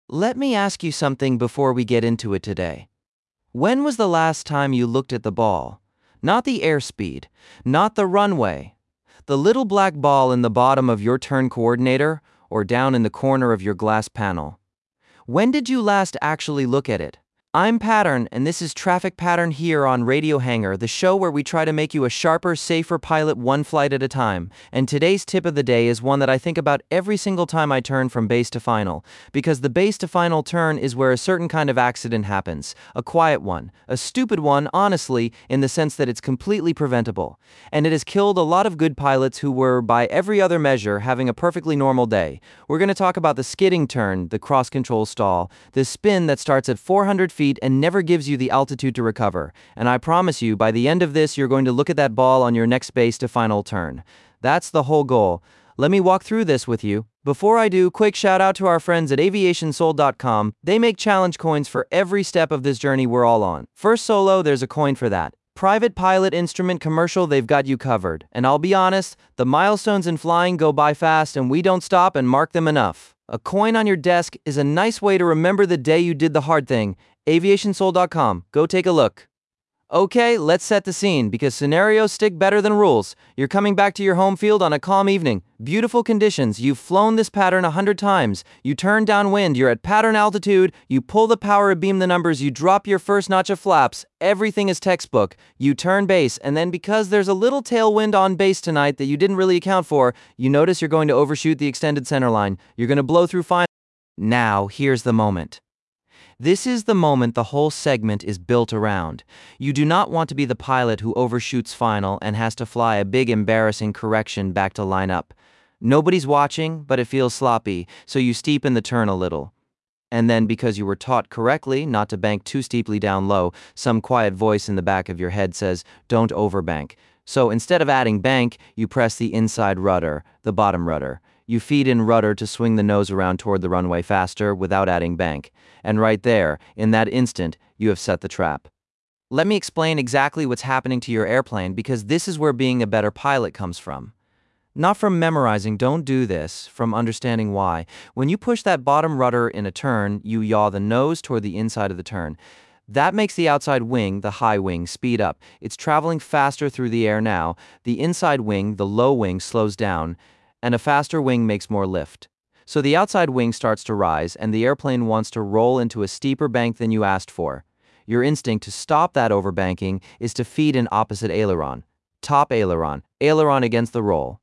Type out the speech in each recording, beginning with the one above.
Let me ask you something before we get into it today. When was the last time you looked at the ball? Not the airspeed, not the runway. The little black ball in the bottom of your turn coordinator or down in the corner of your glass panel. When did you last actually look at it? I'm Pattern, and this is Traffic Pattern here on Radio Hangar, the show where we try to make you a sharper, safer pilot one flight at a time. And today's tip of the day is one that I think about every single time I turn from base to final, because the base to final turn is where a certain kind of accident happens. A quiet one, a stupid one, honestly, in the sense that it's completely preventable. And it has killed a lot of good pilots who were, by every other measure, having a perfectly normal day. We're going to talk about the skidding turn, the cross-control stall, the spin that starts at 400 feet and never gives you the altitude to recover. And I promise you, by the end of this, you're going to look at that ball on your next base to final turn. That's the whole goal. Let me walk through this with you. Before I do, quick shout out to our friends at aviationsold.com. They make challenge coins for every step of this journey we're all on. First solo, there's a coin for that. Private pilot instrument commercial, they've got you covered. And I'll be honest, the milestones in flying go by fast and we don't stop and mark them enough. A coin on your desk is a nice way to remember the day you did the hard thing. aviationsold.com. Go take a look. Okay, let's set the scene, because scenarios stick better than rules. You're coming back to your home field on a calm evening. Beautiful conditions. You've flown this pattern 100 times. You turn downwind. You're at pattern altitude. You pull the power beam the numbers. You drop your first notch of flaps. Everything is textbook. You turn base, and then because there's a little tailwind on base tonight that you didn't really account for, you notice you're going to overshoot the extended center line. You're going to blow through final. Now, here's the moment. This is the moment the whole segment is built around. You do not want to be the pilot who overshoots final and has to fly a big embarrassing correction back to line up. Nobody's watching, but it feels sloppy, so you steepen the turn a little. And then, because you were taught correctly not to bank too steeply down low, some quiet voice in the back of your head says, "Don't overbank." So instead of adding bank, you press the inside rudder, the bottom rudder. You feed in rudder to swing the nose around toward the runway faster without adding bank. And right there, in that instant, you have set the trap. Let me explain exactly what's happening to your airplane, because this is where being a better pilot comes from. Not from memorizing, don't do this, from understanding why. When you push that bottom rudder in a turn, you yaw the nose toward the inside of the turn. That makes the outside wing, the high wing, speed up. It's traveling faster through the air now. The inside wing, the low wing, slows down, and a faster wing makes more lift. So the outside wing starts to rise, and the airplane wants to roll into a steeper bank than you asked for. Your instinct to stop that overbanking is to feed in opposite aileron. Top aileron, aileron against the roll.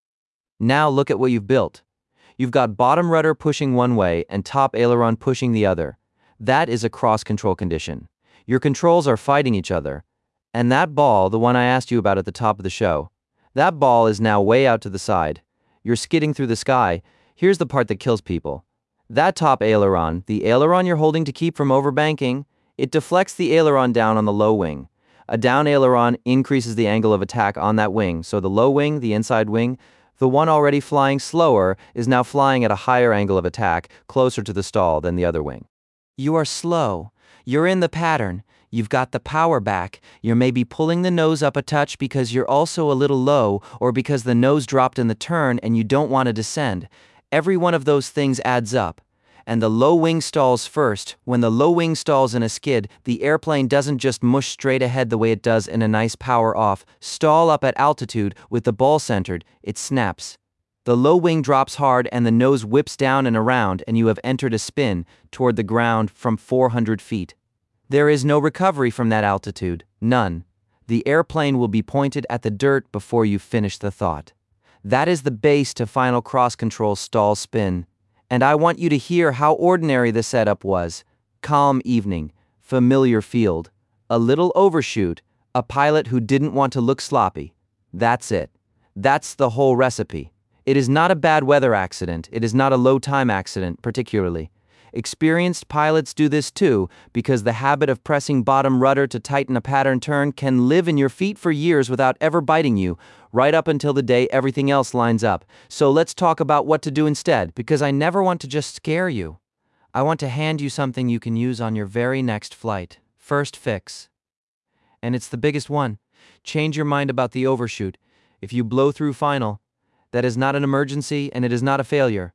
Now look at what you've built. You've got bottom rudder pushing one way and top aileron pushing the other. That is a cross-control condition. Your controls are fighting each other. And that ball, the one I asked you about at the top of the show, that ball is now way out to the side. You're skidding through the sky. Here's the part that kills people. That top aileron, the aileron you're holding to keep from overbanking, it deflects the aileron down on the low wing. A down aileron increases the angle of attack on that wing, so the low wing, the inside wing, the one already flying slower, is now flying at a higher angle of attack, closer to the stall than the other wing. You are slow. You're in the pattern. You've got the power back. You're maybe pulling the nose up a touch because you're also a little low, or because the nose dropped in the turn and you don't want to descend. Every one of those things adds up. And the low wing stalls first. When the low wing stalls in a skid, the airplane doesn't just mush straight ahead the way it does in a nice power off, stall up at altitude with the ball centered. It snaps. The low wing drops hard and the nose whips down and around, and you have entered a spin toward the ground from 400 feet. There is no recovery from that altitude. None. The airplane will be pointed at the dirt before you finish the thought. That is the base to final cross-control stall spin. And I want you to hear how ordinary the setup was. Calm evening, familiar field, a little overshoot, a pilot who didn't want to look sloppy. That's it. That's the whole recipe. It is not a bad weather accident. It is not a low time accident, particularly. Experienced pilots do this too, because the habit of pressing bottom rudder to tighten a pattern turn can live in your feet for years without ever biting you, right up until the day everything else lines up. So let's talk about what to do instead, because I never want to just scare you. I want to hand you something you can use on your very next flight. First fix. And it's the biggest one. Change your mind about the overshoot. If you blow through final, that is not an emergency and it is not a failure.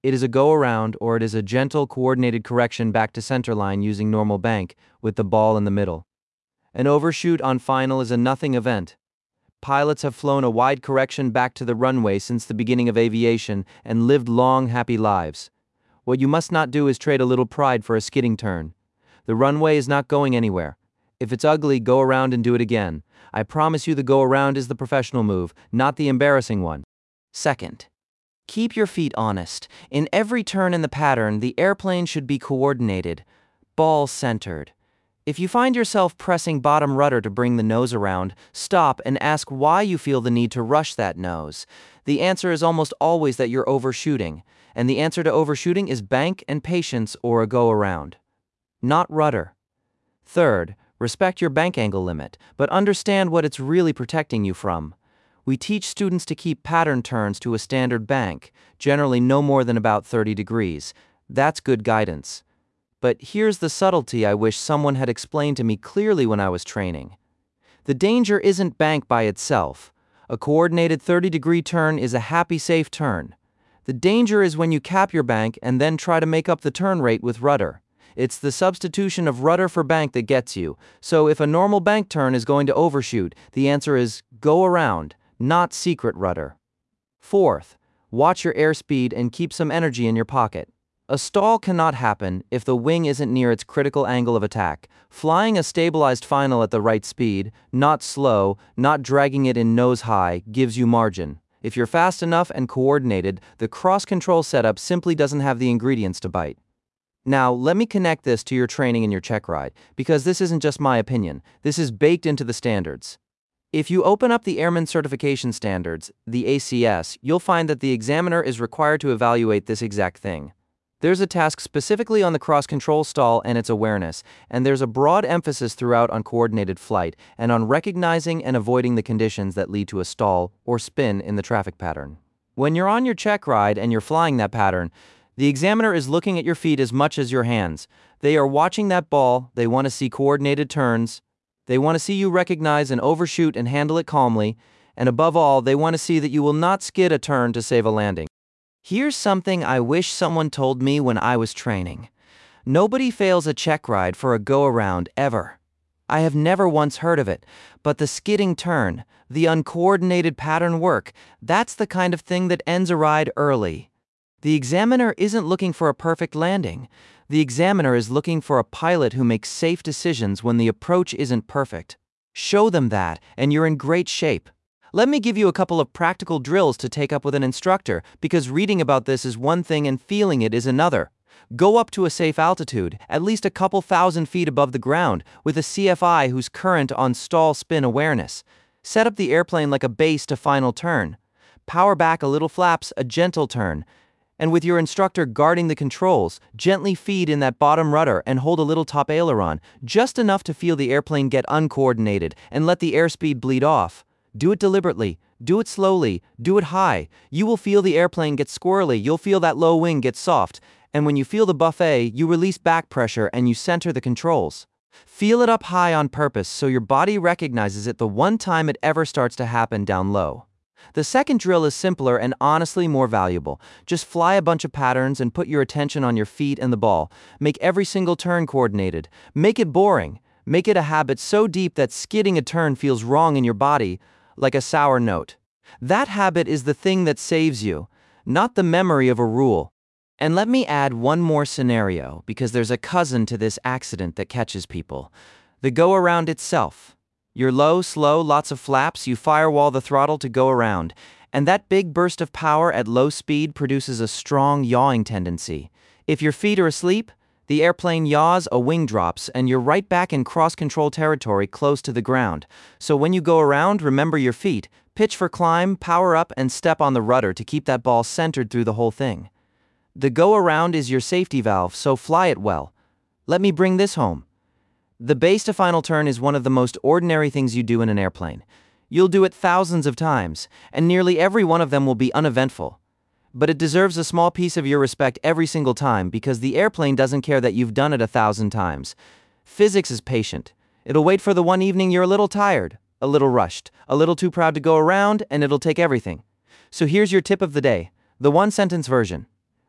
It is a go-around, or it is a gentle, coordinated correction back to centerline using normal bank, with the ball in the middle. An overshoot on final is a nothing event. Pilots have flown a wide correction back to the runway since the beginning of aviation and lived long, happy lives. What you must not do is trade a little pride for a skidding turn. The runway is not going anywhere. If it's ugly, go around and do it again. I promise you the go-around is the professional move, not the embarrassing one. Second, keep your feet honest. In every turn in the pattern, the airplane should be coordinated, ball-centered. If you find yourself pressing bottom rudder to bring the nose around, stop and ask why you feel the need to rush that nose. The answer is almost always that you're overshooting, and the answer to overshooting is bank and patience or a go-around, not rudder. Third, respect your bank angle limit, but understand what it's really protecting you from. We teach students to keep pattern turns to a standard bank, generally no more than about 30 degrees. That's good guidance. But here's the subtlety I wish someone had explained to me clearly when I was training. The danger isn't bank by itself. A coordinated 30-degree turn is a happy, safe turn. The danger is when you cap your bank and then try to make up the turn rate with rudder. It's the substitution of rudder for bank that gets you. So if a normal bank turn is going to overshoot, the answer is go around, not secret rudder. Fourth, watch your airspeed and keep some energy in your pocket. A stall cannot happen if the wing isn't near its critical angle of attack. Flying a stabilized final at the right speed, not slow, not dragging it in nose high, gives you margin. If you're fast enough and coordinated, the cross-control setup simply doesn't have the ingredients to bite. Now, let me connect this to your training and your check ride, because this isn't just my opinion, this is baked into the standards. If you open up the Airman Certification Standards, the ACS, you'll find that the examiner is required to evaluate this exact thing. There's a task specifically on the cross-control stall and its awareness, and there's a broad emphasis throughout on coordinated flight and on recognizing and avoiding the conditions that lead to a stall or spin in the traffic pattern. When you're on your check ride and you're flying that pattern, the examiner is looking at your feet as much as your hands. They are watching that ball, they want to see coordinated turns, they want to see you recognize and overshoot and handle it calmly, and above all, they want to see that you will not skid a turn to save a landing. Here's something I wish someone told me when I was training. Nobody fails a check ride for a go-around ever. I have never once heard of it, but the skidding turn, the uncoordinated pattern work, that's the kind of thing that ends a ride early. The examiner isn't looking for a perfect landing. The examiner is looking for a pilot who makes safe decisions when the approach isn't perfect. Show them that, and you're in great shape. Let me give you a couple of practical drills to take up with an instructor, because reading about this is one thing and feeling it is another. Go up to a safe altitude, at least a couple thousand feet above the ground, with a CFI who's current on stall spin awareness. Set up the airplane like a base to final turn. Power back a little flaps, a gentle turn. And with your instructor guarding the controls, gently feed in that bottom rudder and hold a little top aileron, just enough to feel the airplane get uncoordinated and let the airspeed bleed off. Do it deliberately, do it slowly, do it high. You will feel the airplane get squirrely, you'll feel that low wing get soft, and when you feel the buffet, you release back pressure and you center the controls. Feel it up high on purpose so your body recognizes it the one time it ever starts to happen down low. The second drill is simpler and honestly more valuable. Just fly a bunch of patterns and put your attention on your feet and the ball. Make every single turn coordinated. Make it boring. Make it a habit so deep that skidding a turn feels wrong in your body, like a sour note. That habit is the thing that saves you, not the memory of a rule. And let me add one more scenario, because there's a cousin to this accident that catches people. The go-around itself. You're low, slow, lots of flaps, you firewall the throttle to go around, and that big burst of power at low speed produces a strong yawing tendency. If your feet are asleep, the airplane yaws, a wing drops, and you're right back in cross-control territory close to the ground. So when you go around, remember your feet, pitch for climb, power up, and step on the rudder to keep that ball centered through the whole thing. The go-around is your safety valve, so fly it well. Let me bring this home. The base to final turn is one of the most ordinary things you do in an airplane. You'll do it thousands of times, and nearly every one of them will be uneventful. But it deserves a small piece of your respect every single time because the airplane doesn't care that you've done it 1,000 times. Physics is patient. It'll wait for the one evening you're a little tired, a little rushed, a little too proud to go around, and it'll take everything. So here's your tip of the day, the one-sentence version.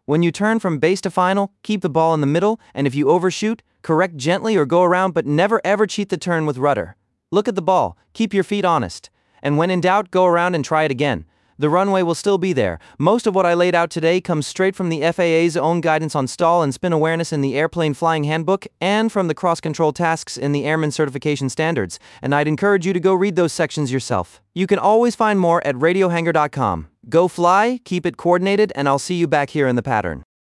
When you turn from base to final, keep the ball in the middle, and if you overshoot, correct gently or go around, but never ever cheat the turn with rudder. Look at the ball, keep your feet honest. And when in doubt, go around and try it again. The runway will still be there. Most of what I laid out today comes straight from the FAA's own guidance on stall and spin awareness in the Airplane Flying Handbook and from the cross-control tasks in the Airman Certification Standards, and I'd encourage you to go read those sections yourself. You can always find more at radiohangar.com. Go fly, keep it coordinated, and I'll see you back here in the pattern.